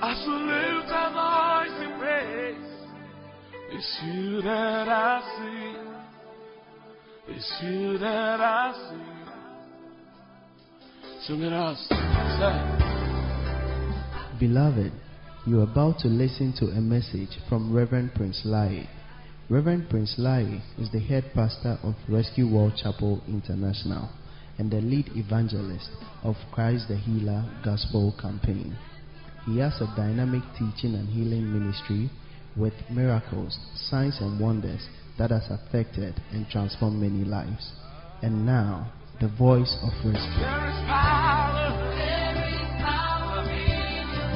I shall lift our voice in praise. It's you that I see. It's you that I see. Sing it out. Say. Beloved, you are about to listen to a message from Reverend Prince Lai. Reverend Prince Lai is the head pastor of Rescue World Chapel International and the lead evangelist of Christ the Healer Gospel Campaign. He has a dynamic teaching and healing ministry with miracles, signs and wonders that has affected and transformed many lives. And now, the voice of Rescue. There is power. There is power in your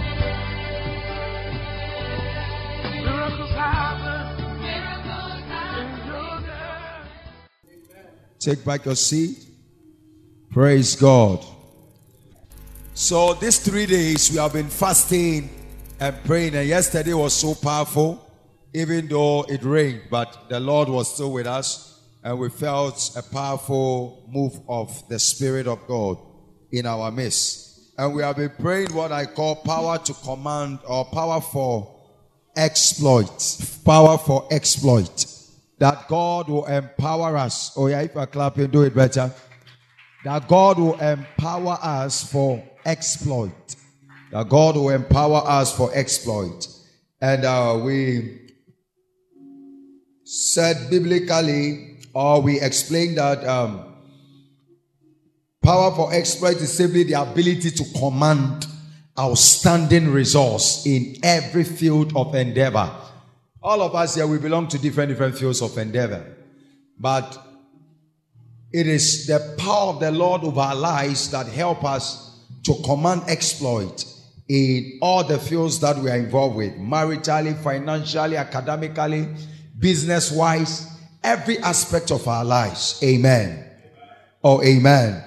name. Miracles happen. Miracles happen in your name. Take back your seat. Praise God. So these 3 days we have been fasting and praying, and yesterday was so powerful, even though it rained, but the Lord was still with us, and we felt a powerful move of the Spirit of God in our midst. And we have been praying what I call power to command, or power for exploit. Power for exploit. That God will empower us. Oh yeah, if you're clapping, do it better. That God will empower us for exploit. That God will empower us for exploit. And we said biblically, or we explained that power for exploit is simply the ability to command outstanding resource in every field of endeavor. All of us here, we belong to different fields of endeavor. But it is the power of the Lord over our lives that help us to command exploit in all the fields that we are involved with. Maritally, financially, academically, business-wise, every aspect of our lives. Amen. Oh, amen.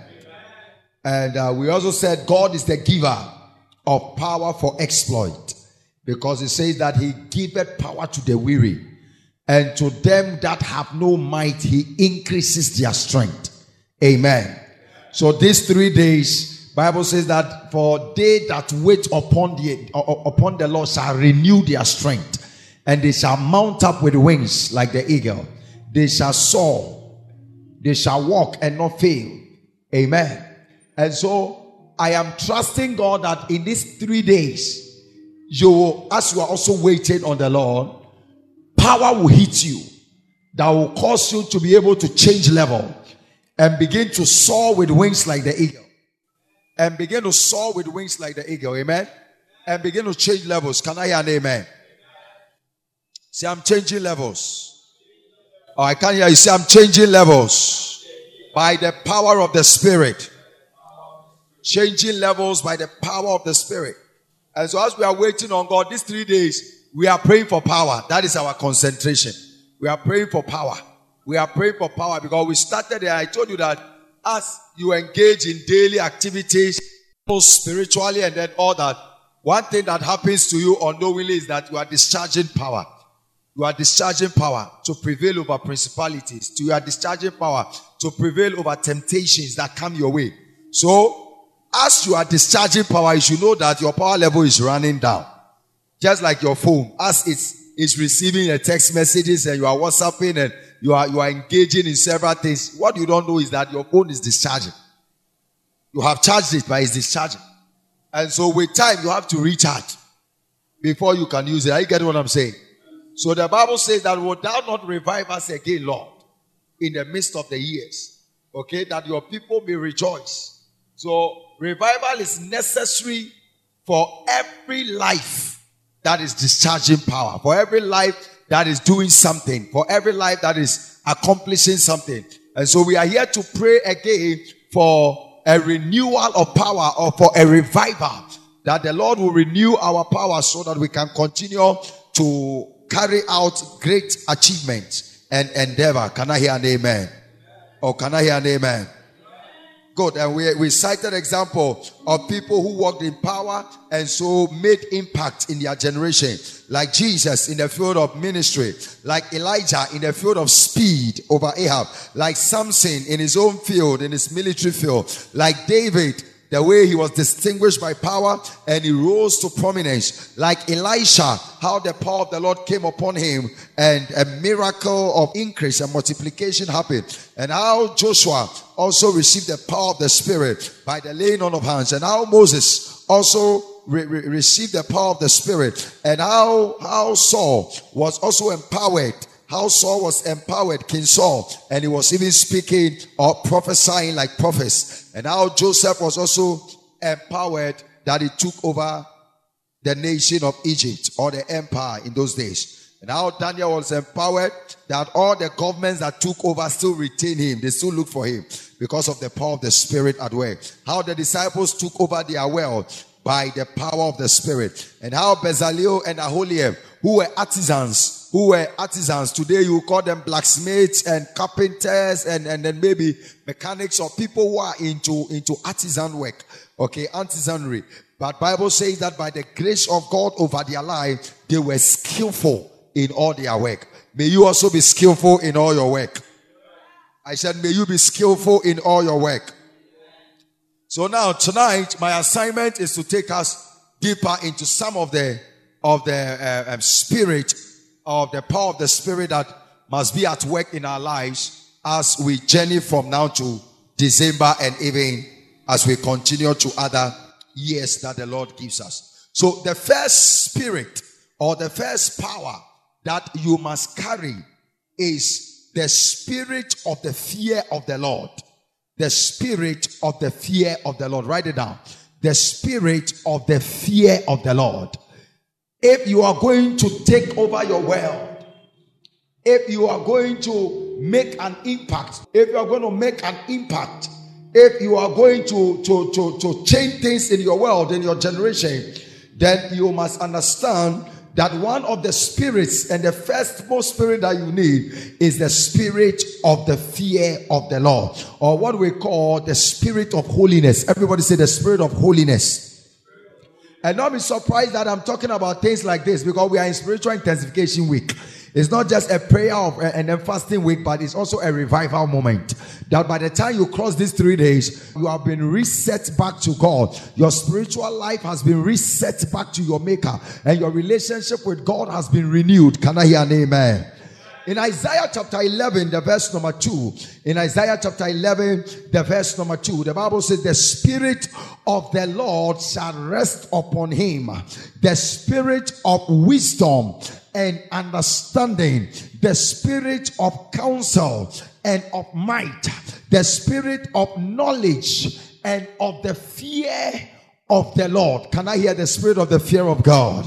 And we also said God is the giver of power for exploit. Because it says that he giveth power to the weary. And to them that have no might, he increases their strength. Amen. So these 3 days, Bible says that for they that wait upon the Lord shall renew their strength, and they shall mount up with wings like the eagle. They shall soar, they shall walk and not fail. Amen. And so I am trusting God that in these 3 days, you, as you are also waiting on the Lord, power will hit you that will cause you to be able to change level and begin to soar with wings like the eagle. And begin to soar with wings like the eagle. Amen. And begin to change levels. Can I hear an amen? Say, I'm changing levels. Oh, I can't hear you. Say, I'm changing levels by the power of the Spirit. Changing levels by the power of the Spirit. And so as we are waiting on God, these 3 days, we are praying for power. That is our concentration. We are praying for power. We are praying for power because we started there. I told you that as you engage in daily activities, spiritually and then all that, one thing that happens to you unknowingly is that you are discharging power. You are discharging power to prevail over principalities. You are discharging power to prevail over temptations that come your way. So, as you are discharging power, you should know that your power level is running down. Just like your phone, as it's receiving a text messages and you are WhatsApping and you are engaging in several things. What you don't know is that your phone is discharging. You have charged it, but it's discharging. And so with time, you have to recharge before you can use it. Are you getting what I'm saying? So the Bible says that will thou not revive us again, Lord, in the midst of the years. Okay, that your people may rejoice. So revival is necessary for every life that is discharging power, for every life that is doing something, for every life that is accomplishing something. And so we are here to pray again for a renewal of power, or for a revival, that the Lord will renew our power so that we can continue to carry out great achievements and endeavor. Can I hear an amen? Or can I hear an amen? Good. And we cited example of people who walked in power and so made impact in their generation. Like Jesus in the field of ministry. Like Elijah in the field of speed over Ahab. Like Samson in his own field, in his military field. Like David the way he was distinguished by power and he rose to prominence. Like Elisha, how the power of the Lord came upon him and a miracle of increase and multiplication happened. And how Joshua also received the power of the Spirit by the laying on of hands. And how Moses also received the power of the Spirit. And how Saul was also empowered. How Saul was empowered, King Saul, and he was even speaking or prophesying like prophets. And how Joseph was also empowered that he took over the nation of Egypt or the empire in those days. And how Daniel was empowered that all the governments that took over still retain him. They still look for him because of the power of the Spirit at work. How the disciples took over their world by the power of the Spirit. And how Bezalel and Aholiab, who were artisans, today you call them blacksmiths and carpenters and then maybe mechanics or people who are into artisan work, okay, artisanry. But Bible says that by the grace of God over their life, they were skillful in all their work. May you also be skillful in all your work. I said, may you be skillful in all your work. So now tonight, my assignment is to take us deeper into some of the spirit of the power of the Spirit that must be at work in our lives as we journey from now to December and even as we continue to other years that the Lord gives us. So the first spirit or the first power that you must carry is the spirit of the fear of the Lord. The spirit of the fear of the Lord. Write it down. The spirit of the fear of the Lord. If you are going to take over your world, if you are going to make an impact, if you are going to change things in your world, in your generation, then you must understand that one of the spirits and the first most spirit that you need is the spirit of the fear of the Lord, or what we call the spirit of holiness. Everybody say the spirit of holiness. And don't be surprised that I'm talking about things like this, because we are in spiritual intensification week. It's not just a prayer and then fasting week, but it's also a revival moment. That by the time you cross these 3 days, you have been reset back to God. Your spiritual life has been reset back to your Maker, and your relationship with God has been renewed. Can I hear an amen? In Isaiah chapter 11, the verse number 2. In Isaiah chapter 11, the verse number 2. The Bible says, the Spirit of the Lord shall rest upon him. The Spirit of wisdom and understanding. The Spirit of counsel and of might. The Spirit of knowledge and of the fear of the Lord. Can I hear the Spirit of the fear of God?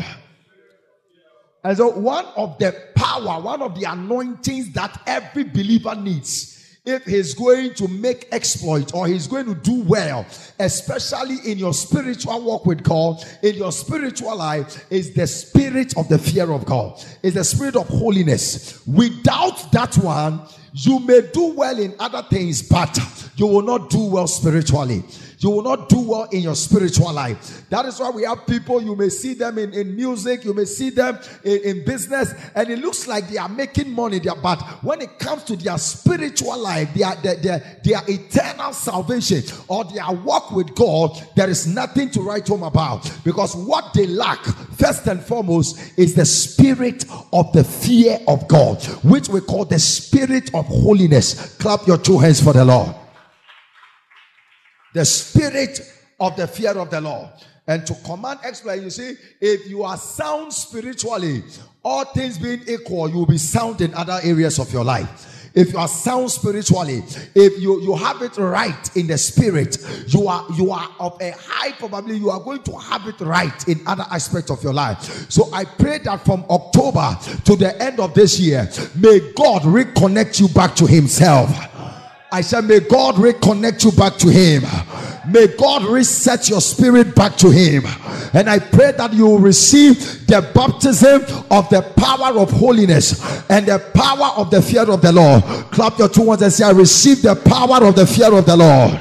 And so one of the power, one of the anointings that every believer needs, if he's going to make exploit or he's going to do well, especially in your spiritual walk with God, in your spiritual life, is the spirit of the fear of God. Is the spirit of holiness. Without that one, you may do well in other things, but you will not do well spiritually. You will not do well in your spiritual life. That is why we have people, you may see them in music, you may see them in business, and it looks like they are making money there, but when it comes to their spiritual life, their eternal salvation or their walk with God, there is nothing to write home about, because what they lack, first and foremost, is the spirit of the fear of God, which we call the spirit of holiness. Clap your two hands for the Lord. The spirit of the fear of the Lord. And to command exploit, you see, if you are sound spiritually, all things being equal, you will be sound in other areas of your life. If you are sound spiritually, if you have it right in the spirit, you are of a high probability you are going to have it right in other aspects of your life. So I pray that from October to the end of this year, may God reconnect you back to himself. I said, may God reconnect you back to him. May God reset your spirit back to him. And I pray that you will receive the baptism of the power of holiness and the power of the fear of the Lord. Clap your two hands and say, I receive the power of the fear of the Lord.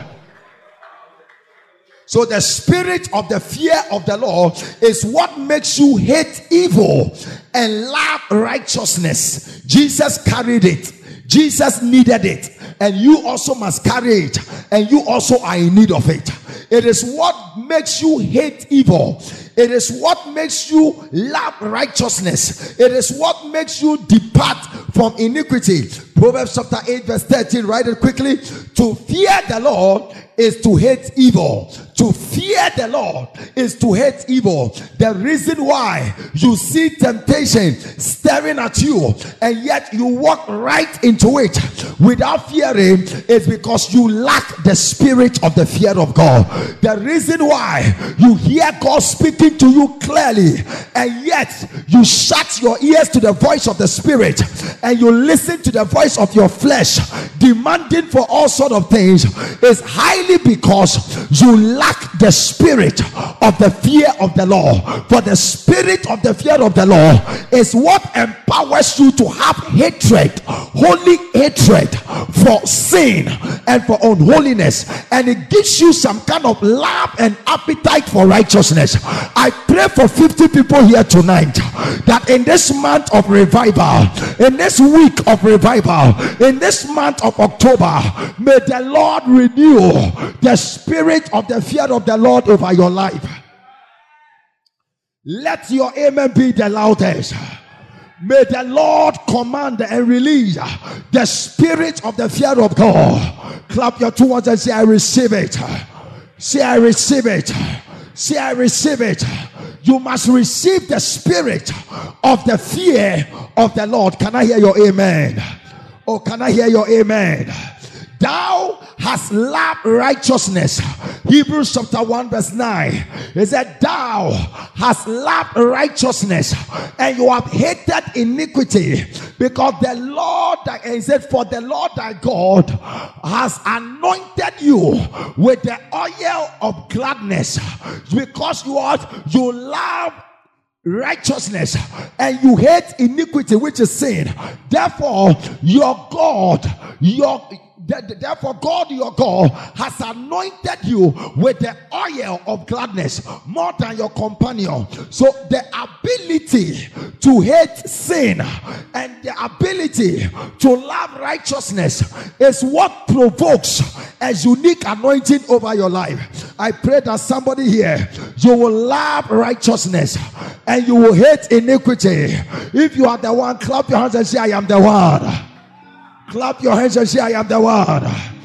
So the spirit of the fear of the Lord is what makes you hate evil and love righteousness. Jesus carried it. Jesus needed it, and you also must carry it, and you also are in need of it. It is what makes you hate evil. It is what makes you love righteousness. It is what makes you depart from iniquity. Proverbs chapter 8 verse 13, write it quickly. To fear the Lord is to hate evil. To fear the Lord is to hate evil. The reason why you see temptation staring at you and yet you walk right into it without fearing is because you lack the spirit of the fear of God. The reason why you hear God speaking to you clearly and yet you shut your ears to the voice of the spirit and you listen to the voice of your flesh demanding for all sort of things is highly because you lack the spirit of the fear of the Lord. For the spirit of the fear of the Lord is what empowers you to have hatred, holy hatred for sin and for unholiness, and it gives you some kind of love and appetite for righteousness. I pray for 50 people here tonight that in this month of revival, in this week of revival, in this month of October, may the Lord renew the spirit of the fear of the Lord over your life. Let your amen be the loudest. May the Lord command and release the spirit of the fear of God. Clap your two hands and say, I receive it. Say, I receive it. Say, I receive it. You must receive the spirit of the fear of the Lord. Can I hear your amen? Oh, can I hear your amen? Thou hast loved righteousness. Hebrews chapter 1 verse 9. It said, thou hast loved righteousness and you have hated iniquity, because the Lord, he said, for the Lord thy God has anointed you with the oil of gladness, because you love righteousness and you hate iniquity, which is sin. Therefore God your God has anointed you with the oil of gladness more than your companion. So the ability to hate sin and the ability to love righteousness is what provokes a unique anointing over your life. I pray that somebody here, you will love righteousness and you will hate iniquity. If you are the one, clap your hands and say, I am the one. Clap your hands and say, I am the one.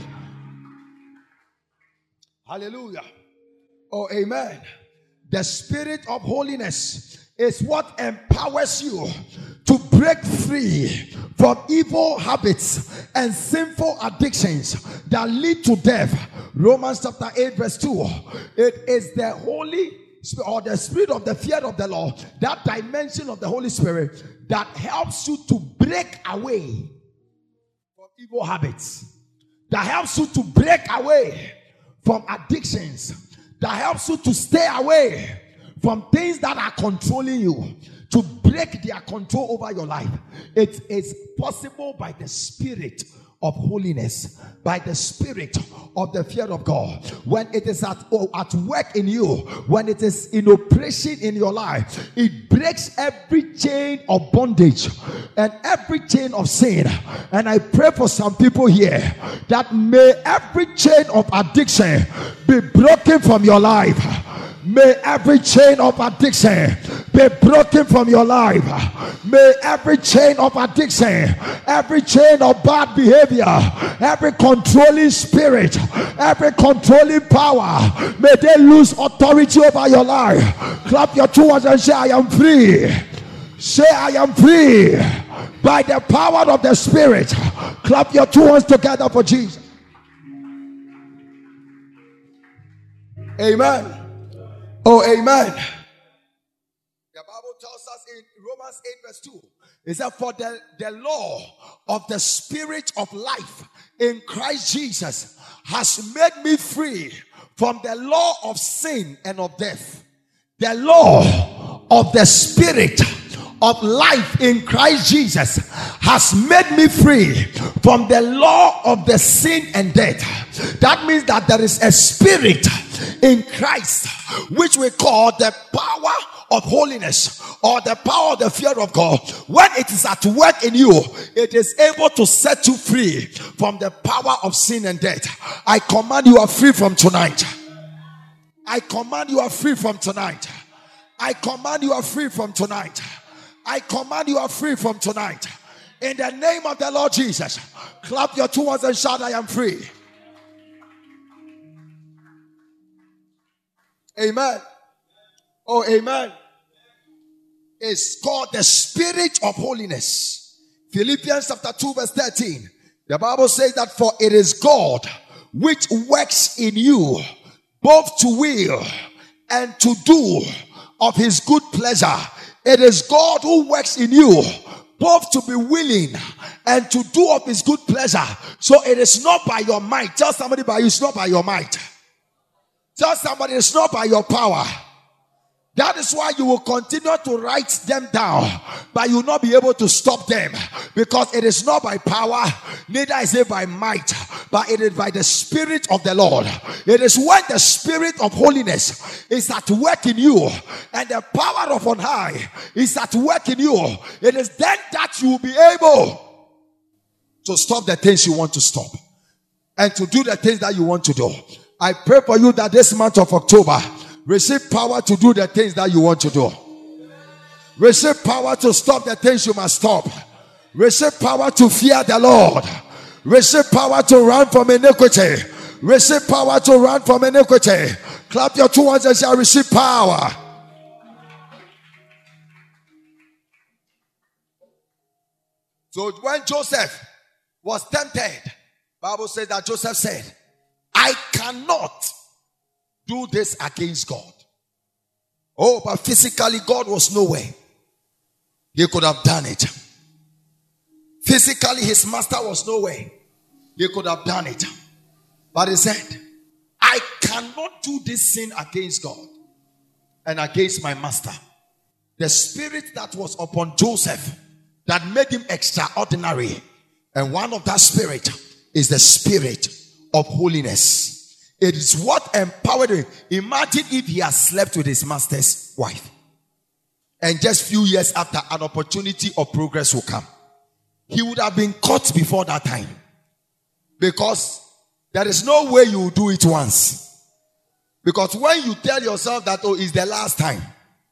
Hallelujah. Oh, amen. The spirit of holiness is what empowers you to break free from evil habits and sinful addictions that lead to death. Romans chapter 8 verse 2. It is the Holy Spirit, or the spirit of the fear of the Lord, that dimension of the Holy Spirit that helps you to break away evil habits, that helps you to break away from addictions, that helps you to stay away from things that are controlling you, to break their control over your life. It is possible by the spirit of holiness, by the spirit of the fear of God. When it is at work in you, when it is in operation in your life, it breaks every chain of bondage and every chain of sin. And I pray for some people here that may every chain of addiction be broken from your life. May every chain of addiction be broken from your life. May every chain of addiction, every chain of bad behavior, every controlling spirit, every controlling power, may they lose authority over your life. Clap your two hands and say, I am free. Say, I am free by the power of the Spirit. Clap your two hands together for Jesus. Amen. Oh, amen. The Bible tells us in Romans 8 verse 2, is that for the law of the Spirit of life in Christ Jesus has made me free from the law of sin and of death. The law of the Spirit of life in Christ Jesus has made me free from the law of the sin and death. That means that there is a spirit in Christ which we call the power of holiness or the power of the fear of God, when it is at work in you, it is able to set you free from the power of sin and death. I command you are free from tonight. I command you are free from tonight. I command you are free from tonight. I command you are free from tonight. In the name of the Lord Jesus, clap your two hands and shout, I am free. Amen. Oh, amen. It's called the spirit of holiness. Philippians chapter 2 verse 13. The Bible says that for it is God which works in you both to will and to do of his good pleasure. It is God who works in you both to be willing and to do of his good pleasure. So it is not by your might. Tell somebody by you, it's not by your might. Tell somebody it's not by your power. That is why you will continue to write them down, but you will not be able to stop them, because it is not by power, neither is it by might, but it is by the Spirit of the Lord. It is when the Spirit of holiness is at work in you and the power of on high is at work in you, it is then that you will be able to stop the things you want to stop and to do the things that you want to do. I pray for you that this month of October, receive power to do the things that you want to do. Receive power to stop the things you must stop. Receive power to fear the Lord. Receive power to run from iniquity. Receive power to run from iniquity. Clap your two hands and say, I receive power. So when Joseph was tempted, Bible says that Joseph said, I cannot do this against God. Oh, but physically God was nowhere. He could have done it. Physically his master was nowhere. He could have done it. But he said, I cannot do this sin against God and against my master. The spirit that was upon Joseph that made him extraordinary, and one of that spirit is the spirit of holiness. It is what empowered him. Imagine if he had slept with his master's wife, and just few years after, an opportunity of progress will come. He would have been caught before that time, because there is no way you will do it once. Because when you tell yourself that, oh, it's the last time,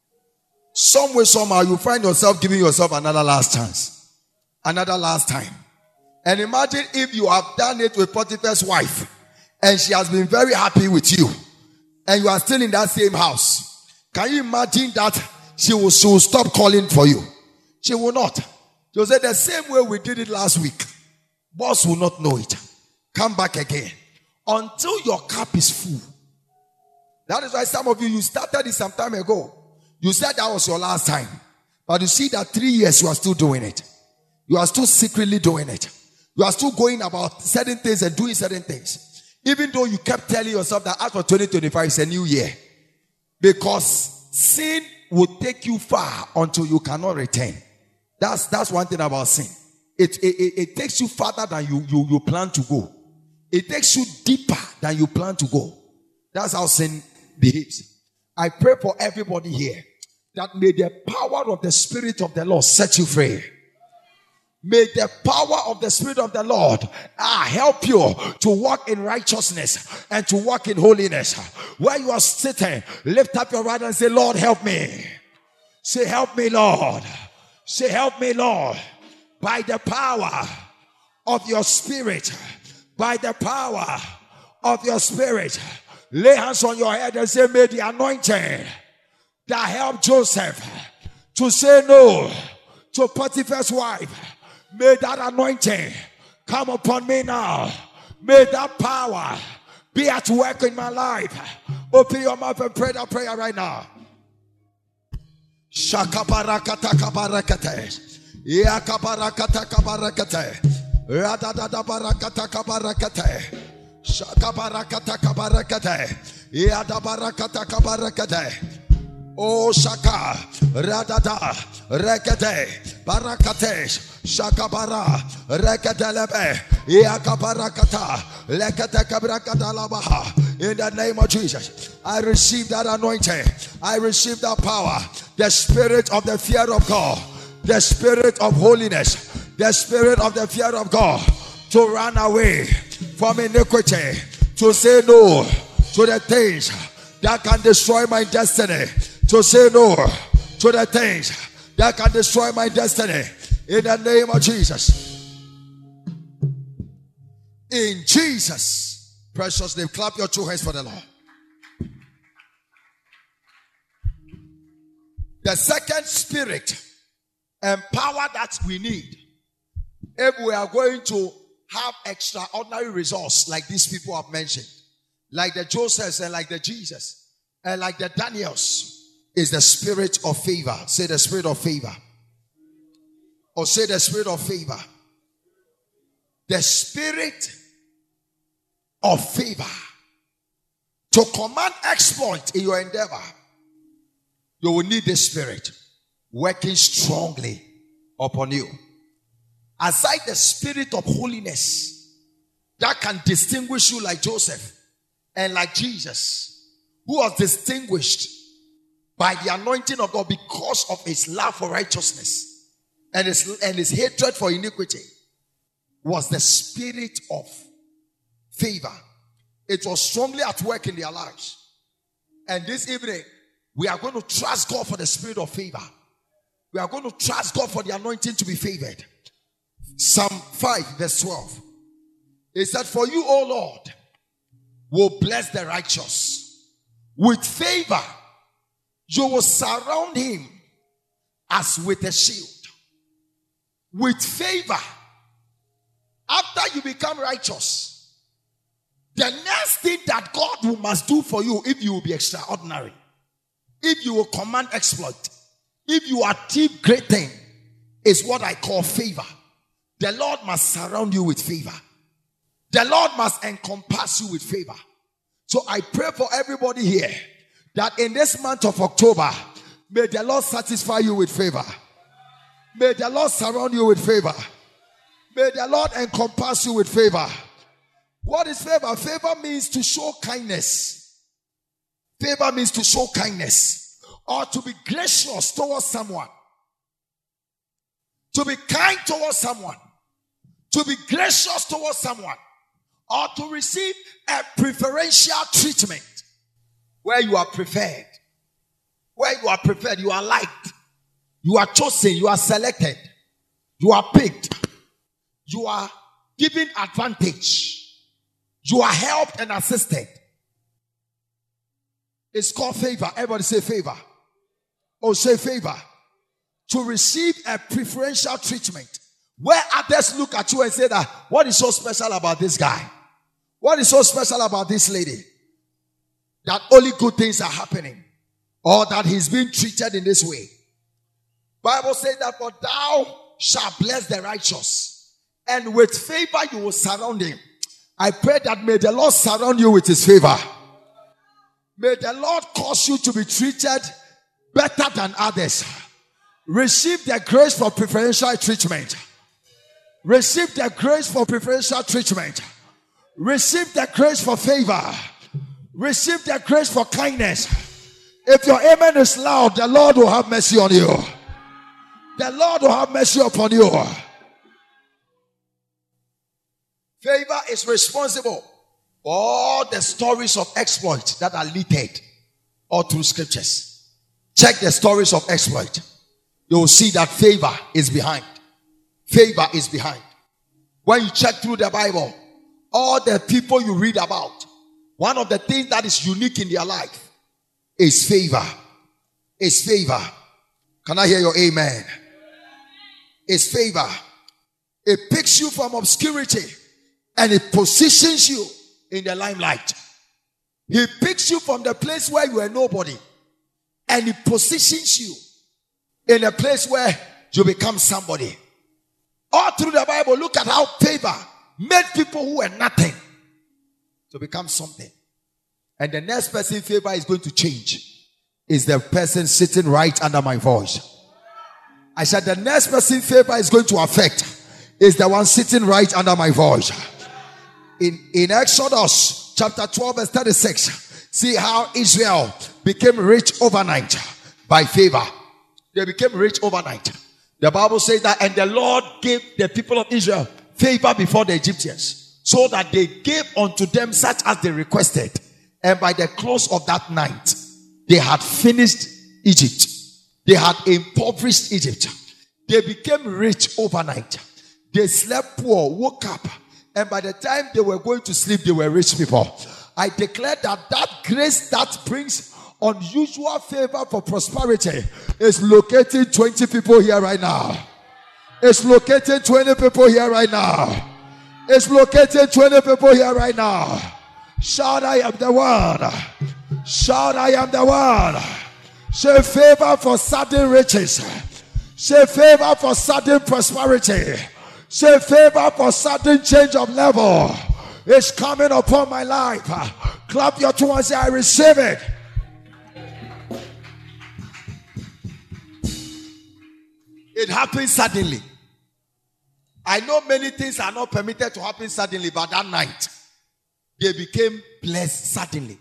some way, somehow, you find yourself giving yourself another last chance, another last time. And imagine if you have done it with Potiphar's wife, and she has been very happy with you, and you are still in that same house. Can you imagine that she will stop calling for you? She will not. She will say, the same way we did it last week. Boss will not know it. Come back again until your cup is full. That is why some of you started it some time ago. You said that was your last time, but you see that 3 years you are still doing it. You are still secretly doing it. You are still going about certain things and doing certain things. Even though you kept telling yourself that after 2025 is a new year. Because sin will take you far until you cannot return. That's one thing about sin. It takes you farther than you plan to go. It takes you deeper than you plan to go. That's how sin behaves. I pray for everybody here that may the power of the Spirit of the Lord set you free. May the power of the Spirit of the Lord help you to walk in righteousness and to walk in holiness. Where you are sitting, lift up your right hand and say, Lord, help me. Say, help me, Lord. Say, help me, Lord. By the power of your Spirit. By the power of your Spirit. Lay hands on your head and say, may the anointing that helped Joseph to say no to Potiphar's wife, may that anointing come upon me now. May that power be at work in my life. Open your mouth and pray that prayer right now. Shakabarakata kabarakate. Yakabarakata kabarakate. Radadada barakata kabarakate. Shakabarakata kabarakate. Yadabarakata kabarakate. Oh Shaka Radada Rekete Barakatesh Shakabara Reketelebe Yakabarakata Lekete Kabrakata Labaha In the name of Jesus, I receive that anointing. I receive that power. The spirit of the fear of God, the spirit of holiness, the spirit of the fear of God, to run away from iniquity, to say no to the things that can destroy my destiny, to say no to the things that can destroy my destiny. In the name of Jesus. In Jesus' precious name, clap your two hands for the Lord. The second spirit and power that we need, if we are going to have extraordinary results like these people have mentioned, like the Josephs and like the Jesus and like the Daniels, is the spirit of favor. Say the spirit of favor. Or say the spirit of favor. The spirit of favor. To command exploit in your endeavor, you will need the spirit working strongly upon you. Aside the spirit of holiness that can distinguish you like Joseph and like Jesus, who was distinguished by the anointing of God because of his love for righteousness and his hatred for iniquity, was the spirit of favor. It was strongly at work in their lives. And this evening, we are going to trust God for the spirit of favor. We are going to trust God for the anointing to be favored. Psalm 5 verse 12. It said, for you, O Lord, will bless the righteous. With favor, you will surround him as with a shield. With favor, after you become righteous, the next thing that God must do for you, if you will be extraordinary, if you will command exploit, if you achieve great thing, is what I call favor. The Lord must surround you with favor. The Lord must encompass you with favor. So I pray for everybody here that in this month of October, may the Lord satisfy you with favor. May the Lord surround you with favor. May the Lord encompass you with favor. What is favor? Favor means to show kindness. Favor means to show kindness or to be gracious towards someone. To be kind towards someone. To be gracious towards someone. Or to receive a preferential treatment. Where you are preferred. Where you are preferred. You are liked. You are chosen. You are selected. You are picked. You are given advantage. You are helped and assisted. It's called favor. Everybody say favor. Oh, say favor. To receive a preferential treatment. Where others look at you and say that, what is so special about this guy? What is so special about this lady? That only good things are happening. Or that he's being treated in this way. Bible says that, for thou shalt bless the righteous. And with favor you will surround him. I pray that may the Lord surround you with his favor. May the Lord cause you to be treated better than others. Receive the grace for preferential treatment. Receive the grace for preferential treatment. Receive the grace for favor. Receive the grace for kindness. If your amen is loud, the Lord will have mercy on you. The Lord will have mercy upon you. Favor is responsible for all the stories of exploit that are littered all through scriptures. Check the stories of exploit. You will see that favor is behind. Favor is behind. When you check through the Bible, all the people you read about, one of the things that is unique in their life is favor. Is favor. Can I hear your amen? It's favor. It picks you from obscurity and it positions you in the limelight. He picks you from the place where you were nobody and he positions you in a place where you become somebody. All through the Bible, look at how favor made people who were nothing to become something. And the next person favor is going to change is the person sitting right under my voice. I said the next person favor is going to affect is the one sitting right under my voice. In Exodus chapter 12 verse 36. See how Israel became rich overnight by favor. They became rich overnight. The Bible says that, and the Lord gave the people of Israel favor before the Egyptians, so that they gave unto them such as they requested. And by the close of that night, they had finished Egypt. They had impoverished Egypt. They became rich overnight. They slept poor, woke up, and by the time they were going to sleep, they were rich people. I declare that grace that brings unusual favor for prosperity is locating 20 people here right now. It's locating 20 people here right now. It's locating 20 people here right now. Shout, I am the one. Shout, I am the one. Say favor for sudden riches. Say favor for sudden prosperity. Say favor for sudden change of level. It's coming upon my life. Clap your two and say, I receive it. It happens suddenly. I know many things are not permitted to happen suddenly, but that night, they became blessed suddenly.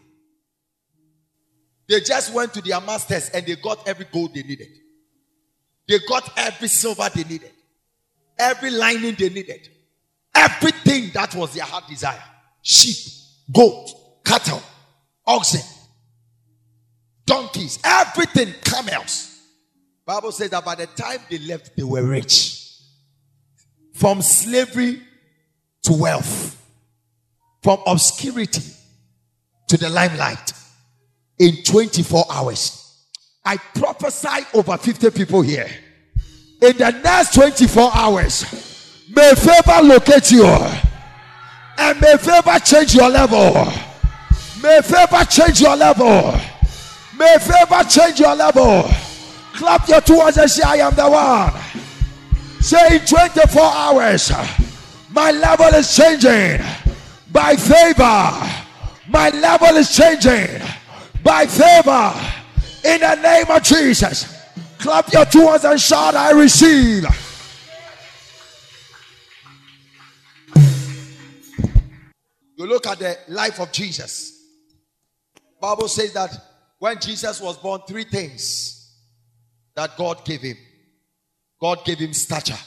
They just went to their masters and they got every gold they needed. They got every silver they needed. Every lining they needed. Everything that was their heart desire. Sheep, goat, cattle, oxen, donkeys, everything, camels. Bible says that by the time they left, they were rich. From slavery to wealth. From obscurity to the limelight. In 24 hours. I prophesy over 50 people here. In the next 24 hours, may favor locate you. And may favor change your level. May favor change your level. May favor change your level. Clap your two hands and say, I am the one. Say, in 24 hours, my level is changing. By favor. My level is changing. By favor. In the name of Jesus. Clap your two hands and shout, I receive. You look at the life of Jesus. Bible says that when Jesus was born, 3 things that God gave him. God gave him stature.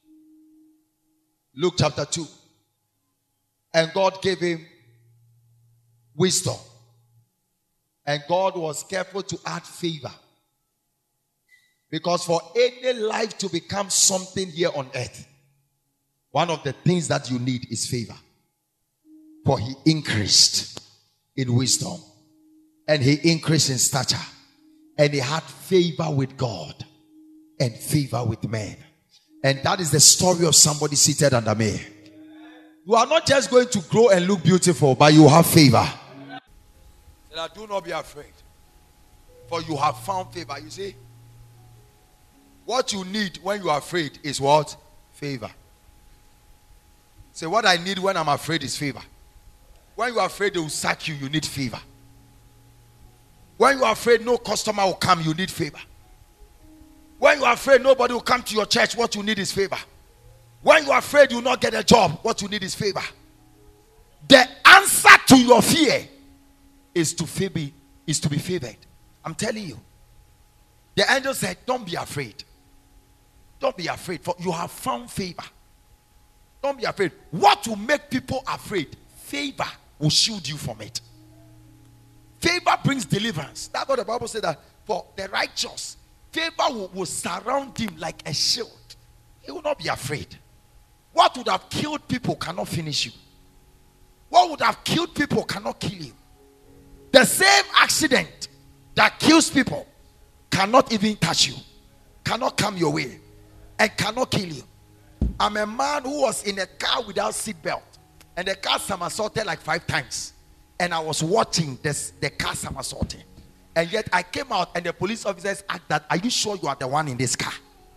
Luke chapter 2. And God gave him wisdom. And God was careful to add favor. Because for any life to become something here on earth, one of the things that you need is favor. For he increased in wisdom. And he increased in stature. And he had favor with God. And favor with men. And that is the story of somebody seated under me. You are not just going to grow and look beautiful, but you have favor. And do not be afraid. For you have found favor. You see, what you need when you are afraid is what? Favor. Say, what I need when I'm afraid is favor. When you are afraid they will sack you, you need favor. When you are afraid no customer will come, you need favor. When you are afraid nobody will come to your church, what you need is favor. When you are afraid you will not get a job, what you need is favor. The answer to your fear is to be favored. I'm telling you. The angel said, don't be afraid. Don't be afraid, for you have found favor. Don't be afraid. What will make people afraid? Favor will shield you from it. Favor brings deliverance. That's what the Bible said, that for the righteous, favor will surround him like a shield. He will not be afraid. What would have killed people cannot finish you. What would have killed people cannot kill you. The same accident that kills people cannot even touch you, cannot come your way, and cannot kill you. I'm a man who was in a car without seatbelt, and the car somersaulted like 5 times, and I was watching the car somersaulting, and yet I came out and the police officers asked that, are you sure you are the one in this car?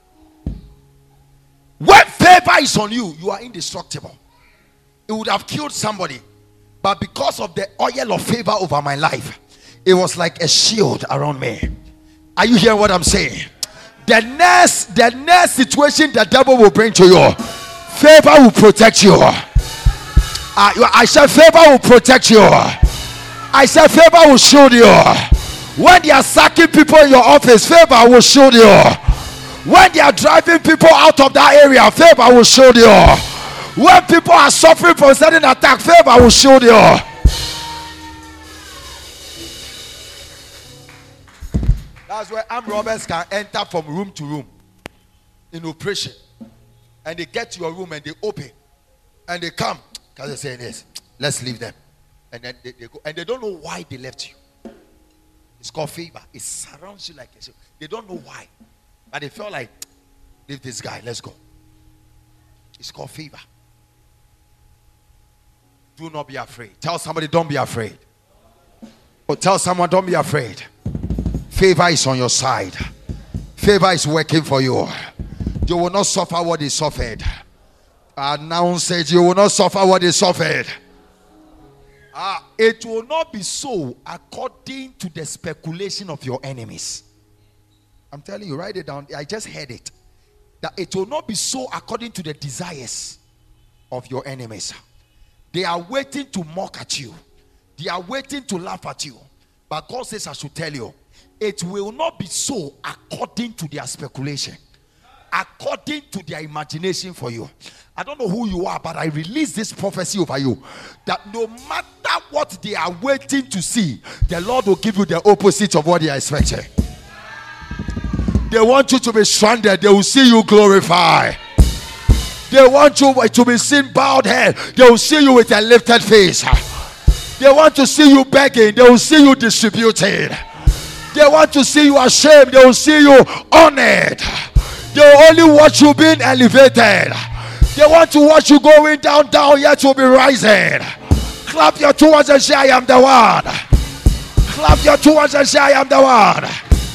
When favor is on you, you are indestructible. It would have killed somebody, but because of the oil of favor over my life, it was like a shield around me. Are you hearing what I'm saying? The next situation the devil will bring to you, favor will protect you. I said favor will protect you. I said favor will shield you. When they are sacking people in your office, favor will shield you. When they are driving people out of that area, favor will shield you. When people are suffering from certain attack, favor will shield you. That's where armed robbers can enter from room to room in operation. And they get to your room and they open. And they come. Because they say this. Let's leave them. And then they go. And they don't know why they left you. It's called favor. It surrounds you like a shield. They don't know why. But they feel like, leave this guy. Let's go. It's called favor. Do not be afraid. Tell somebody, don't be afraid. Or tell someone, don't be afraid. Favor is on your side. Favor is working for you. You will not suffer what he suffered. Announce it. You will not suffer what he suffered. It will not be so according to the speculation of your enemies. I'm telling you, write it down. I just heard it. That it will not be so according to the desires of your enemies. They are waiting to mock at you. They are waiting to laugh at you. But God says I should tell you, it will not be so according to their speculation, according to their imagination for you. I don't know who you are, but I release this prophecy over you that no matter what they are waiting to see, the Lord will give you the opposite of what they are expecting. They want you to be stranded, they will see you glorify. They want you to be seen bowed head, they will see you with a lifted face. They want to see you begging, they will see you distributed. They want to see you ashamed, they will see you honored. They will only watch you being elevated. They want to watch you going down, yet you'll be rising. Clap your two hands and say, I am the one. Clap your two hands and say, I am the one.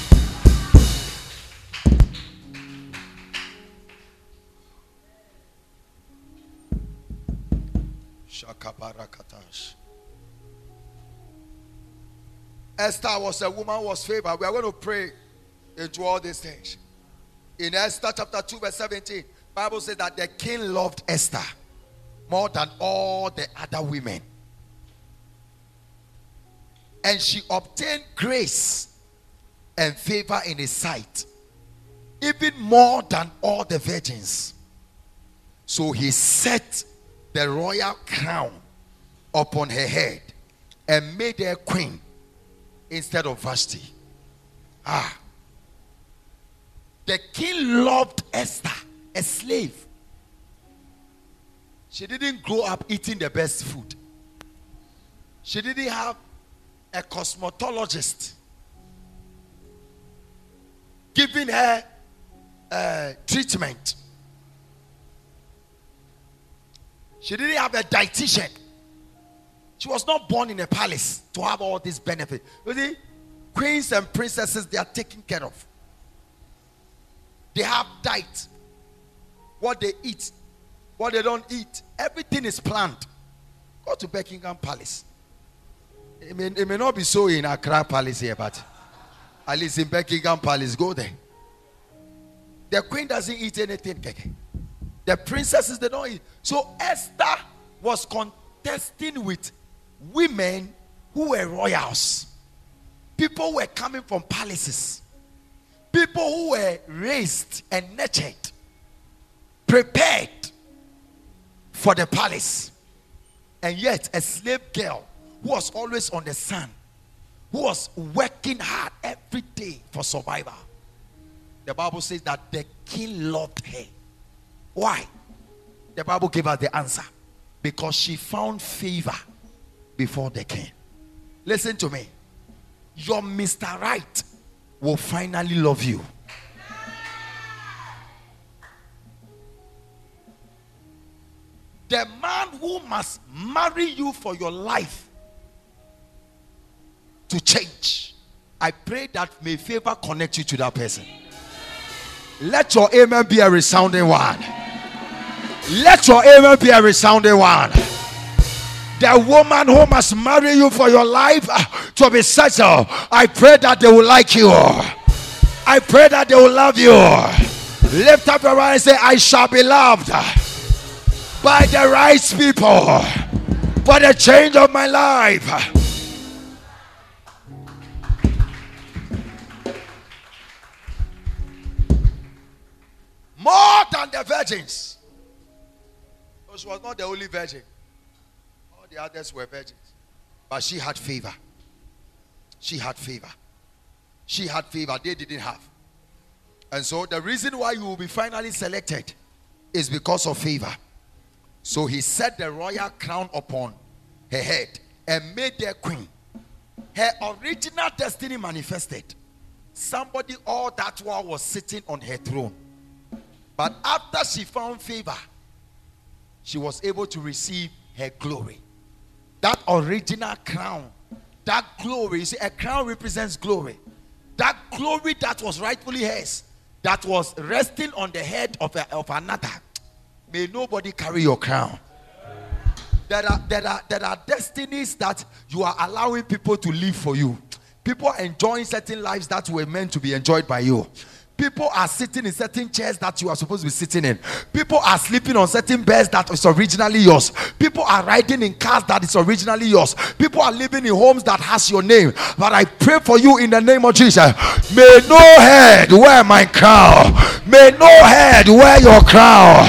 Esther was a woman who was favored. We are going to pray into all these things. In Esther chapter 2 verse 17, Bible says that the king loved Esther more than all the other women. And she obtained grace and favor in his sight, even more than all the virgins. So he set the royal crown upon her head and made her queen instead of Vashti. The king loved Esther, a slave. She didn't grow up eating the best food. She didn't have a cosmetologist giving her treatment. She didn't have a dietitian. She was not born in a palace to have all these benefits. You see, queens and princesses, they are taken care of. They have diet. What they eat, what they don't eat, everything is planned. Go to Buckingham Palace. It may not be so in Accra Palace here, but at least in Buckingham Palace, go there. The queen doesn't eat anything. The princesses, they don't eat. So Esther was contesting with women who were royals. People were coming from palaces. People who were raised and nurtured, prepared for the palace. And yet a slave girl who was always on the sun, who was working hard every day for survival. The Bible says that the king loved her. Why? The Bible gave us the answer. Because she found favor before the king. Listen to me. Your Mr. Right will finally love you. The man who must marry you for your life to change, I pray that may favor connect you to that person. Let your amen be a resounding one. Let your amen be a resounding one. The woman who must marry you for your life to be settled, I pray that they will like you. I pray that they will love you. Lift up your right and say, I shall be loved by the right people. for the change of my life. More than the virgins. She was not the only virgin. All the others were virgins. But she had favor. She had favor. She had favor. They didn't have. And so the reason why you will be finally selected is because of favor. So he set the royal crown upon her head and made her queen. Her original destiny manifested. Somebody all that while was sitting on her throne. But after she found favor, she was able to receive her glory. That original crown, that glory, you see, a crown represents glory. That glory that was rightfully hers, that was resting on the head of another. May nobody carry your crown. There are destinies that you are allowing people to live for you. People are enjoying certain lives that were meant to be enjoyed by you. People are sitting in certain chairs that you are supposed to be sitting in. People are sleeping on certain beds that is originally yours. People are riding in cars that is originally yours. People are living in homes that has your name. But I pray for you in the name of Jesus. May no head wear my crown. May no head wear your crown.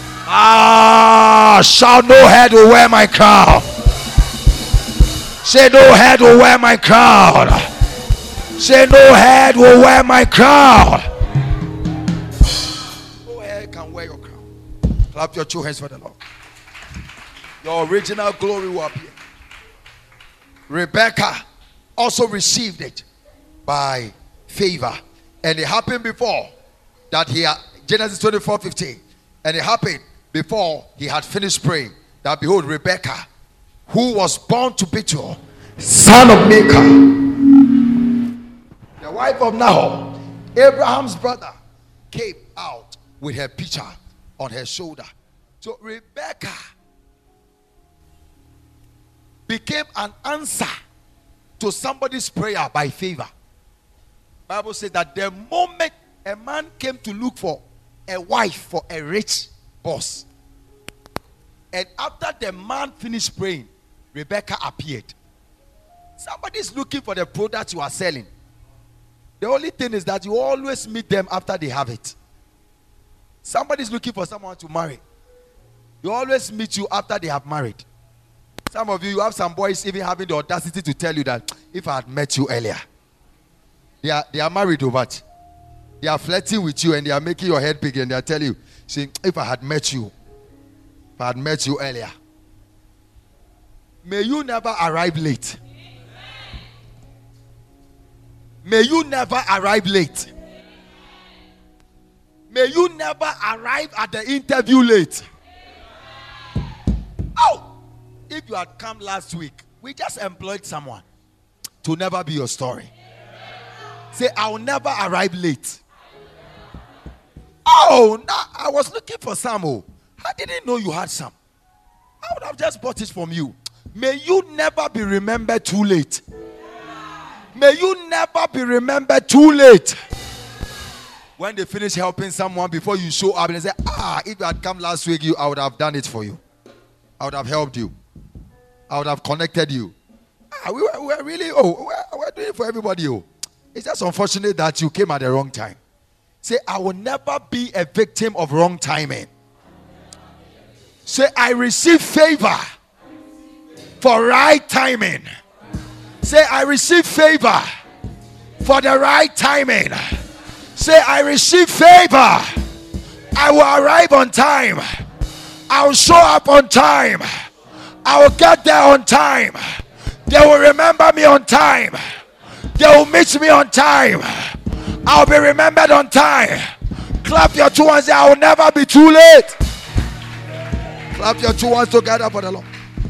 Shall no head will wear my crown. Say no head will wear my crown. Say no head will wear my crown. Wear your crown. Clap your two hands for the Lord. Your original glory will appear. Rebecca also received it by favor. And it happened before that Genesis 24:15. And it happened before he had finished praying that behold, Rebecca, who was born to Bethuel, son of Milcah, the wife of Nahor, Abraham's brother, came out with her pitcher on her shoulder. So Rebecca became an answer to somebody's prayer by favor. Bible says that the moment a man came to look for a wife for a rich boss, and after the man finished praying, Rebecca appeared. Somebody is looking for the product you are selling. The only thing is that you always meet them after they have it. Somebody's looking for someone to marry. You always meet you after they have married. Some of you have some boys even having the audacity to tell you that if I had met you earlier. They are married, but they are flirting with you and they are making your head big and they are telling you, saying, if I had met you earlier. May you never arrive late. May you never arrive late. May you never arrive at the interview late. Oh, if you had come last week, we just employed someone to never be your story. Say, I will never arrive late. Oh, no, I was looking for some. I didn't know you had some. I would have just bought it from you. May you never be remembered too late. May you never be remembered too late. When they finish helping someone before you show up and they say, if you had come last week, I would have done it for you. I would have helped you. I would have connected you. We were really, we're doing it for everybody. It's just unfortunate that you came at the wrong time. Say, I will never be a victim of wrong timing. Say, I receive favor for right timing. Say, I receive favor for the right timing. Say, I receive favor. I will arrive on time. I will show up on time. I will get there on time. They will remember me on time. They will meet me on time. I'll be remembered on time. Clap your two hands. I will never be too late. Clap your two hands together for the Lord.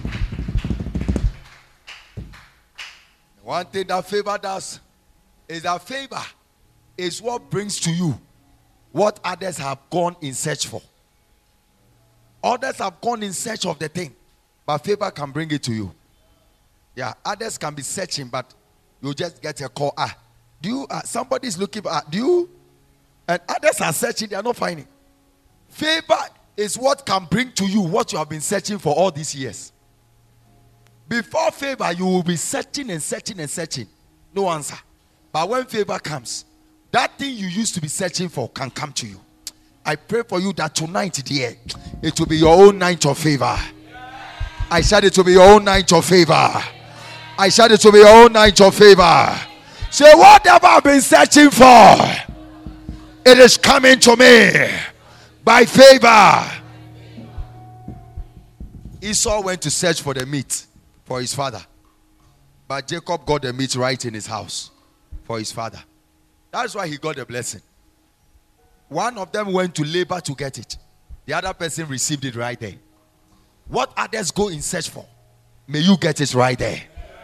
One thing that favor does is that favor is what brings to you what others have gone in search for. Others have gone in search of the thing, but favor can bring it to you. Yeah, others can be searching, but you just get a call. Somebody's looking for, and others are searching, they are not finding. Favor is what can bring to you what you have been searching for all these years. Before favor, you will be searching and searching and searching. No answer. But when favor comes, that thing you used to be searching for can come to you. I pray for you that tonight, dear, it will be your own night of favor. I said it will be your own night of favor. I said it will be your own night of favor. Say, whatever I've been searching for, it is coming to me by favor. Esau went to search for the meat for his father, but Jacob got the meat right in his house for his father. That's why he got the blessing. One of them went to labor to get it. The other person received it right there. What others go in search for, may you get it right there.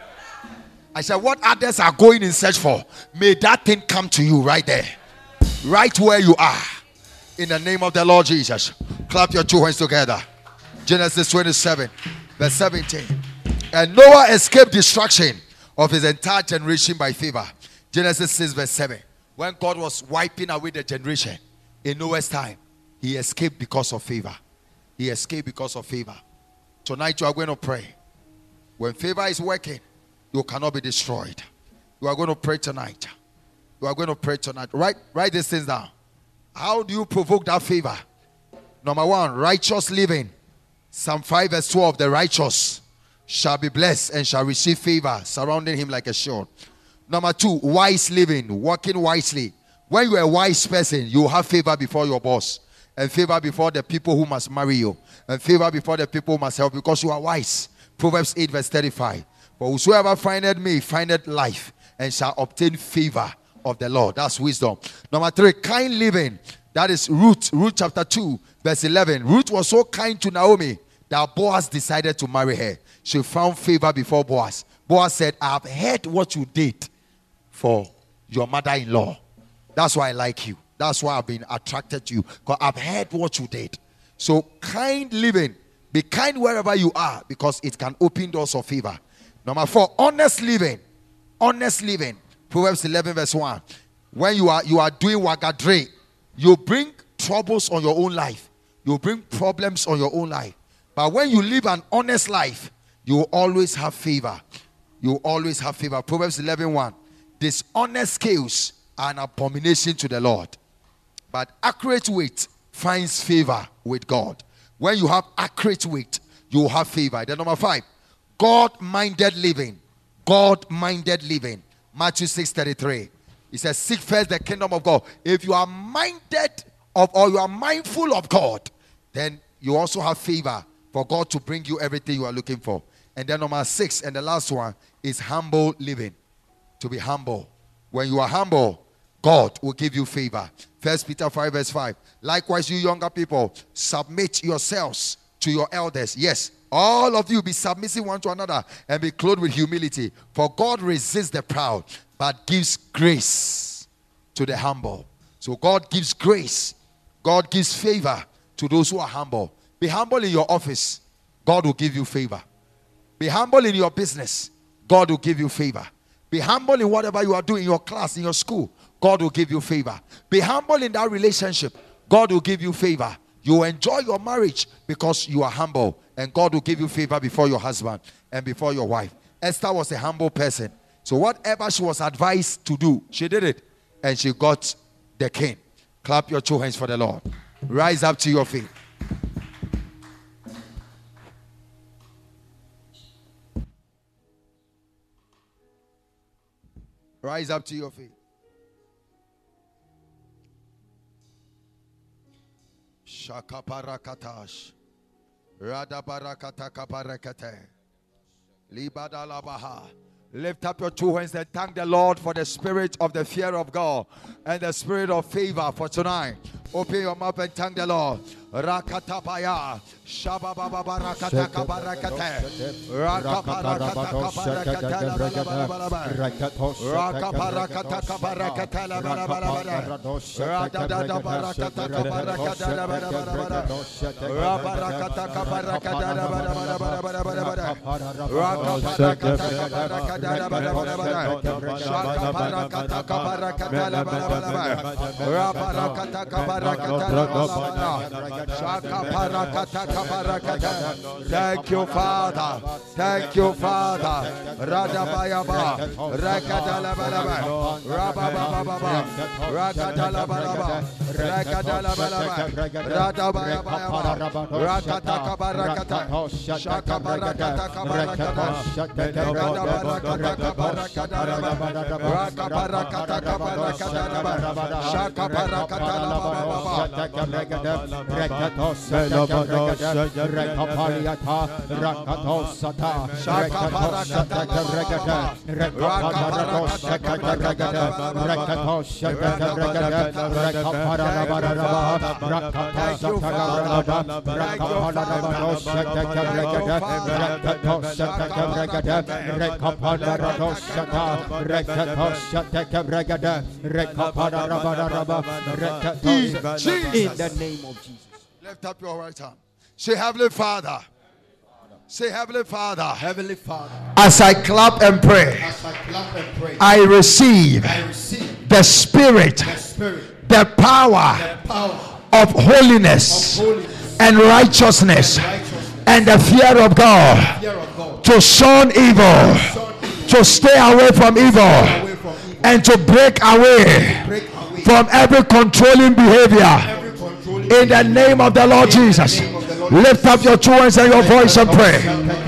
I said, what others are going in search for, may that thing come to you right there, right where you are. In the name of the Lord Jesus. Clap your two hands together. Genesis 27, verse 17. And Noah escaped destruction of his entire generation by favor. Genesis 6, verse 7. When God was wiping away the generation in Noah's time, he escaped because of favor. He escaped because of favor. Tonight you are going to pray. When favor is working, you cannot be destroyed. You are going to pray tonight. You are going to pray tonight. Write these things down. How do you provoke that favor? Number one, righteous living. Psalm 5 verse 12. The righteous shall be blessed and shall receive favor surrounding him like a shield. Number two, wise living. Walking wisely. When you are a wise person, you will have favor before your boss, and favor before the people who must marry you, and favor before the people who must help, because you are wise. Proverbs 8 verse 35. For whosoever findeth me findeth life, and shall obtain favor of the Lord. That's wisdom. Number three, kind living. That is Ruth chapter 2 verse 11. Ruth was so kind to Naomi that Boaz decided to marry her. She found favor before Boaz. Boaz said, I have heard what you did for your mother-in-law. That's why I like you. That's why I've been attracted to you, because I've heard what you did. So kind living. Be kind wherever you are, because it can open doors of favor. Number four, honest living. Honest living. Proverbs 11 verse 1. When you are doing wagadre, you bring troubles on your own life. You bring problems on your own life. But when you live an honest life, you will always have favor. You will always have favor. Proverbs 11:1. Dishonest scales are an abomination to the Lord, but accurate weight finds favor with God. When you have accurate weight, you will have favor. Then number 5, God-minded living. God-minded living. Matthew 6:33. He says, seek first the kingdom of God. If you are minded of, or you are mindful of God, then you also have favor for God to bring you everything you are looking for. And then number 6, and the last one, is humble living. To be humble. When you are humble, God will give you favor. 1 Peter 5 verse 5. Likewise, you younger people, submit yourselves to your elders. Yes, all of you be submissive one to another, and be clothed with humility. For God resists the proud, but gives grace to the humble. So God gives grace. God gives favor to those who are humble. Be humble in your office. God will give you favor. Be humble in your business. God will give you favor. Be humble in whatever you are doing, in your class, in your school. God will give you favor. Be humble in that relationship. God will give you favor. You will enjoy your marriage because you are humble. And God will give you favor before your husband and before your wife. Esther was a humble person. So whatever she was advised to do, she did it. And she got the king. Clap your two hands for the Lord. Rise up to your feet. Rise up to your feet. Shaka parakatash. Rada barakata kaparakate. Libada labaha. Lift up your two hands and thank the Lord for the spirit of the fear of God and the spirit of favor for tonight. Open your mouth and thank the Lord. Rakatapaya. Shabababa barakata kabarakate. Rakaparakata kabarakata Rakaparakata kabarakata Radada barakata kabarakata Rabarakata kabarakata Rakaparakata kabarakata Thank you, Father. Thank you, Father. Radabayaba, Rakadalabalaba, Rabababa, Rakadalabalaba, Rakadalabalaba, Radabayaba, Rakatakabarakata, Shakabarakata, Kabarakata, In the name of Jesus. Lift up your right hand. Say, Heavenly Father. Say, Heavenly Father. Heavenly Father. As I clap and pray, I receive the Spirit, the power of holiness and righteousness and the fear of God to shun evil, to stay away from evil, and to break away from every controlling behavior. In the name of the Lord Jesus, lift up your two hands and your voice and pray.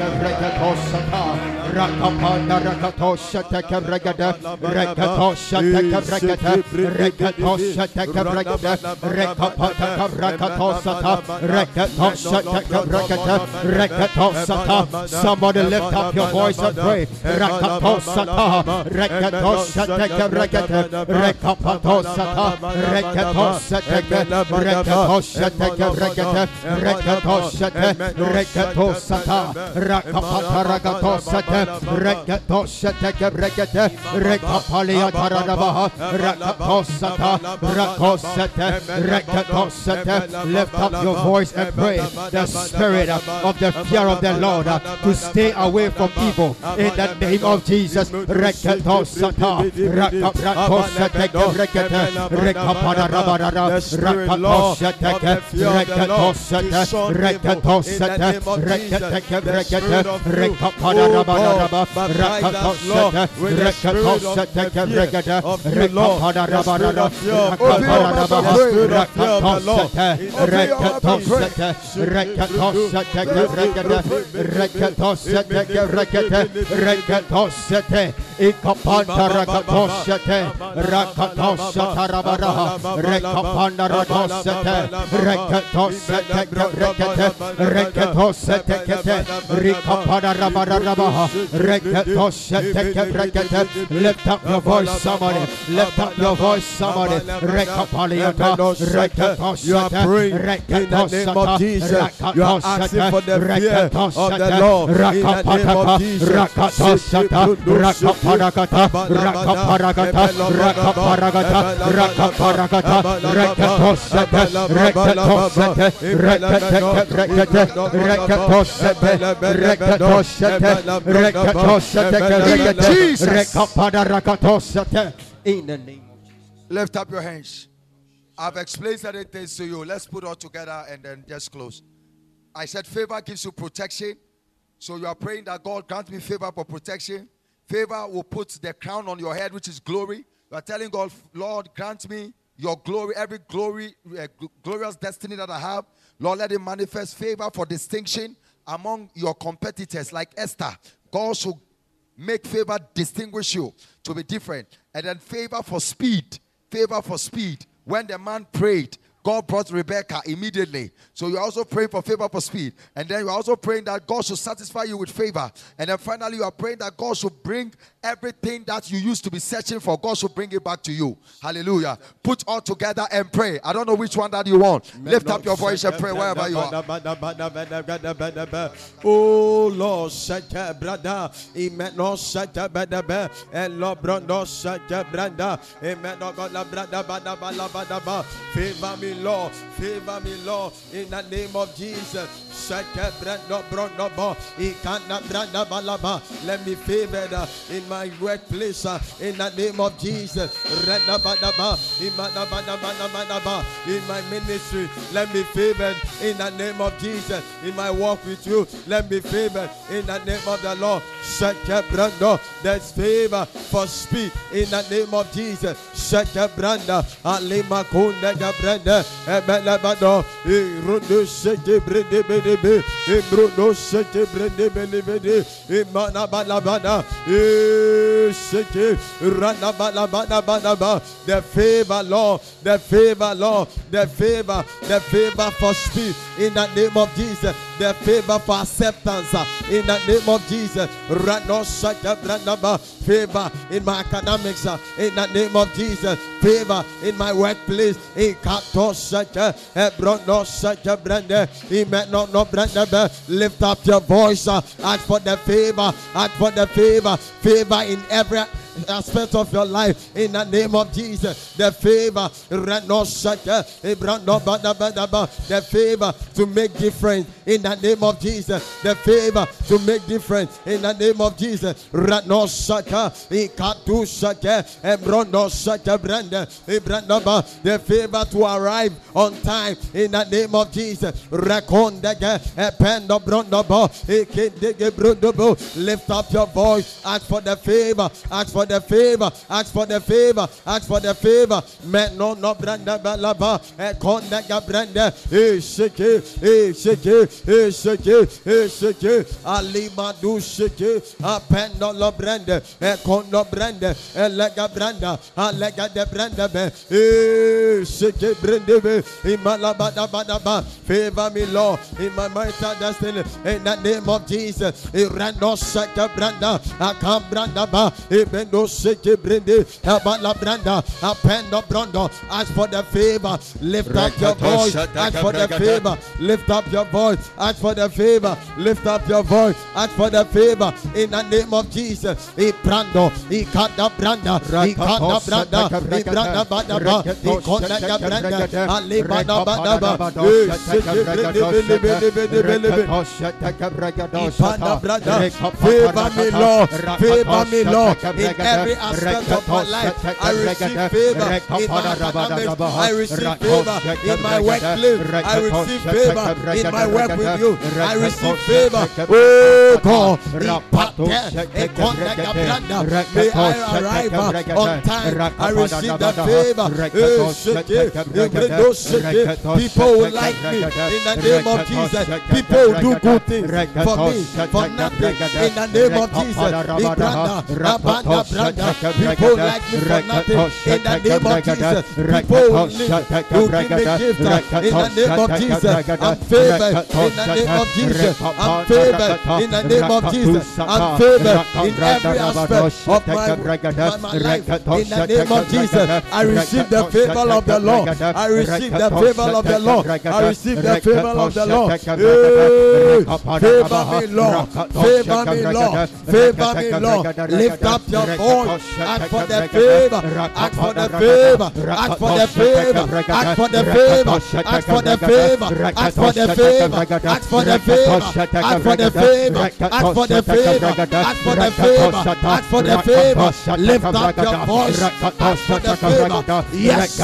Rakapanda rakatosha teka regada rekatosha teka regada rekatosha teka regada rekapata rakatosha rekatosha teka regada rekatosha. Somebody lift up your voice and pray. Rakatosha rekatosha teka regada rekapatosha rekatosha teka rekatosha teka regada rekatosha rekatosha rakapata rakatosha Rekatosha teka rekata rekapalia taradabaha rakatosata rakosata rekatosata. Lift up your voice and pray the spirit of the fear of the Lord to stay away from evil in the name of Jesus. Rekatosata rakatosha teka rekata rekapada rabada rakatosha teka rekatosata rekatosata rekateka rekata rekapada rabada Rakatosha, Rekatosha, Rekata, Rekapada Rabada, Rekatosha, Rekatosha, Rekatosha, Rekata, Rekatosha, Ikapanda Rakatosha, Rakatosha, Tarabara, Rekapanda Rakatosha, Rekatosha, Rekata, Rekatosha, Rikapada Rabada. Lift up your voice, somebody. Lift up your voice, somebody. You are praying in the name of Jesus. You are asking for the fear of the Lord in the name of Jesus. In the name of Jesus. Lift up your hands. I've explained certain things to you. Let's put all together and then just close. I said favor gives you protection. So you are praying that God grant me favor for protection. Favor will put the crown on your head, which is glory. You are telling God, Lord, grant me your glory, every glory, glorious destiny that I have. Lord, let it manifest. Favor for distinction among your competitors, like Esther. God should make favor distinguish you to be different. And then favor for speed. Favor for speed. When the man prayed, God brought Rebecca immediately. So you're also praying for favor for speed. And then you're also praying that God should satisfy you with favor. And then finally you are praying that God should bring everything that you used to be searching for. God should bring it back to you. Hallelujah. Put all together and pray. I don't know which one that you want. Lift up your voice and pray wherever you are. Oh Lord, brother. Imeno sata badaba. Elo brondo sata branda. Imeno gola brada badaba. Favor me, me, Lord. Favor me, Lord. In the name of Jesus. Let me favored in my workplace. In the name of Jesus. In my ministry, let me favored in the name of Jesus. In my walk with you, let me favored in the name of the Lord. There's favor for speed in the name of Jesus. Branda Alima Kunda Branda Ebelabado Irudu Sete Brede Bedebe Ibrudo Sete Brede Belebede Imana Balabada Sete Rana Balabada Badaba. The favor, Lord, the favor, Lord, the favor for speed in the name of Jesus. The favor for acceptance in the name of Jesus. Rano Sata Brandaba. Favor in my academics in the name of Jesus. Favor in my workplace. In Kato Sata Brono Sata Brande. No Brandaba. Lift up your voice. Ask for the favor. Ask for the favor. Favor in every aspect of your life in the name of Jesus. The favor, the favor to make difference in the name of Jesus. The favor to make difference in the name of Jesus. The favor to arrive on time in the name of Jesus. Lift up your voice. Ask for the favor. Ask for the favor. Ask for the favor. Ask for the favor. No branda balaba. Konda gabranda. Sheke. Alima du sheke. Apendo lo branda. Kondo branda. Elega branda. Alega de branda be. Sheke brande be. Imalabada badaba. Favor me, Lord, in my marital destiny. In the name of Jesus. Irando sheke branda. Akam branda ba. Ibendo sheke brande. Abala branda. Apendo brondo. Ask for the favor. Lift up your voice. Ask for the favor. Lift up your voice. Ask for the favor. Lift up your voice. Ask for the favor. In the name of Jesus. Ibrando. Ikada branda. Ikada branda. Ibranda badaba. Ikonda branda. Ali badaba. Favor me, Lord. Favor me, Lord. In every aspect of my life, I receive favor. In my academics, I receive favor. In my workplace, I receive favor. In my work with you, I receive favor. Oh God, may I arrive on time. I receive the favor. People will like me in the name of Jesus. People will do good things for me, for nothing. In the name of Jesus, people like me for nothing. In the name of Jesus, people will give me gifts. In the name of Jesus, I'm favored. In the name of Jesus, I'm favored. In the name of Jesus, I'm favored in every aspect of my life. In the name of Jesus, I receive the favor of the Lord. I receive the favor of the Lord. I receive the favor of the Lord. Favor me, Lord. Favor me, Lord. Favor me, Lord. Lift up your voice. Ask for the favor. Ask for the favor. Ask for the favor. Ask for the favor. Ask for the favor. Ask for the favor. Ask for the favor. Ask for the favor. Ask for the favor. Ask for the favor. Ask for the favor. Lift up your voice. Ask for the favor. Yes.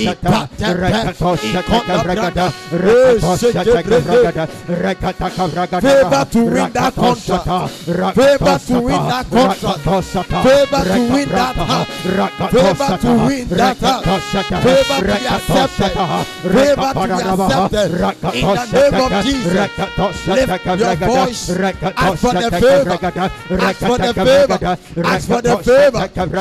Favor to win that contract. Favor to win that contract. Favor to win that house. Favor to win that house. Favor to be accepted. Favor to be accepted. In the name of Jesus. Lift your voice. Ask for the favor. Ask for the favor. Ask for the favor.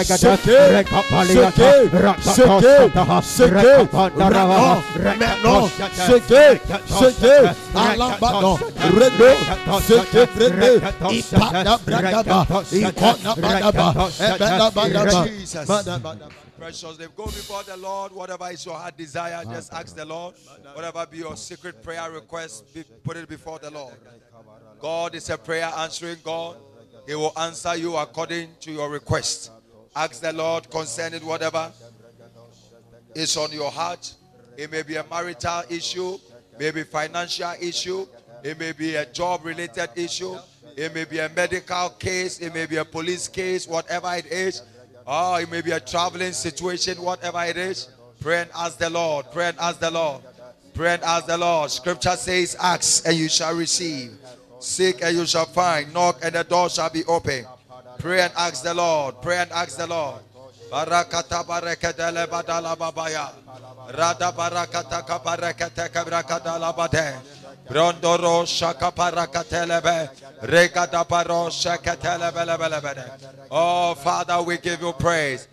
Precious, they go before the Lord. Whatever is your heart desire, just ask the Lord. Whatever be your secret prayer request, put it before the Lord. God is a prayer answering God. He will answer you according to your request. Ask the Lord concerning whatever is on your heart. It may be a marital issue, maybe financial issue, it may be a job-related issue, it may be a medical case, it may be a police case, whatever it is. Oh, it may be a traveling situation, whatever it is. Pray and ask the Lord. Pray and ask the Lord. Pray and ask the Lord. Scripture says, ask and you shall receive. Seek and you shall find. Knock and the door shall be open. Pray and ask the Lord. Pray and ask the Lord. Barakata barakadele badala babaya. Rada barakata kabarakata kabrakadala bade. Brondoro shaka parakatelebe. Regada baro shakatelebelebelebele. Oh, Father, we give you praise.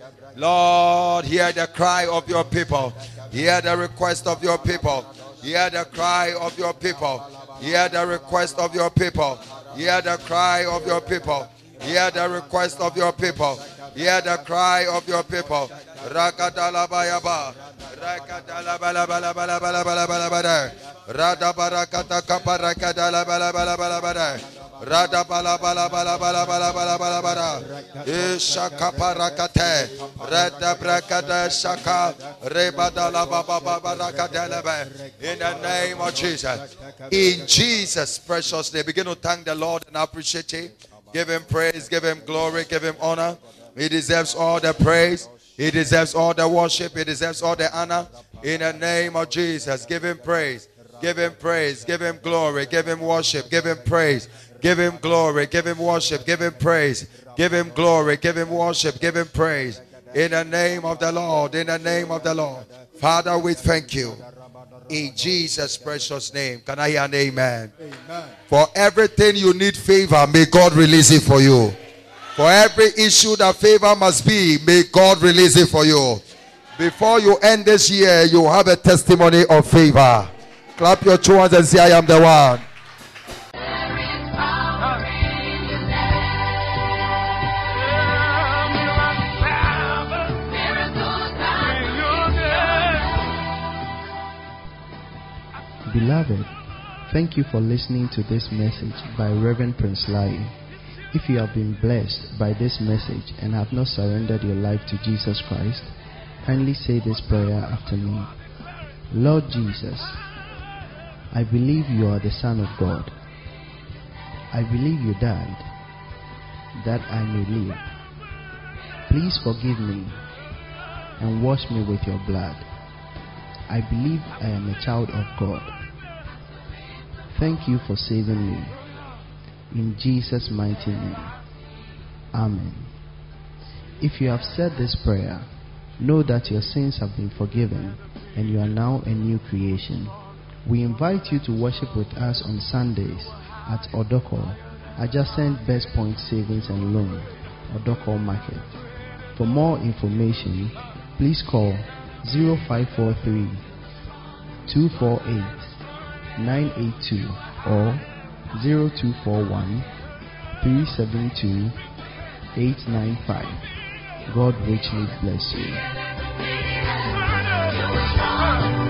Lord, hear the cry of your people. Hear the request of your people. Hear the cry of your people. Hear the request of your people. Hear the cry of your people. Hear the request of your people. Hear the cry of your people. Rakadala bayaba. Rakadala bala bala bala bala bala bala bala. Rada barakata kaparakadala bala bala bala bala. Rada bala bala bala bala bala bala bala bala. Ishaka parakate. Rada brakada shaka. Rebadala baba baba rakadelebe. In the name of Jesus. In Jesus' precious name. Begin to thank the Lord and appreciate Him. Give Him praise, give Him glory, give Him honor. He deserves all the praise. He deserves all the worship. He deserves all the honor. In the name of Jesus. Give Him praise. Give Him praise. Give Him glory. Give Him worship. Give Him praise. Give Him glory. Give Him worship. Give Him praise. Give Him glory. Give Him worship. Give Him praise. In the name of the Lord. In the name of the Lord. Father, we thank you. In Jesus' precious name. Can I hear an amen? Amen. For everything you need favor, may God release it for you. For every issue that favor must be, may God release it for you. Before you end this year, you have a testimony of favor. Clap your two hands and say, I am the one. Beloved, thank you for listening to this message by Reverend Prince Lai. If you have been blessed by this message and have not surrendered your life to Jesus Christ, kindly say this prayer after me. Lord Jesus, I believe you are the Son of God. I believe you died that I may live. Please forgive me and wash me with your blood. I believe I am a child of God. Thank you for saving me. In Jesus' mighty name. Amen. If you have said this prayer, know that your sins have been forgiven and you are now a new creation. We invite you to worship with us on Sundays at Odoko, adjacent Best Point Savings and Loan, Odoko Market. For more information, please call 0543 248 982 or 0241 372 895. God richly bless you.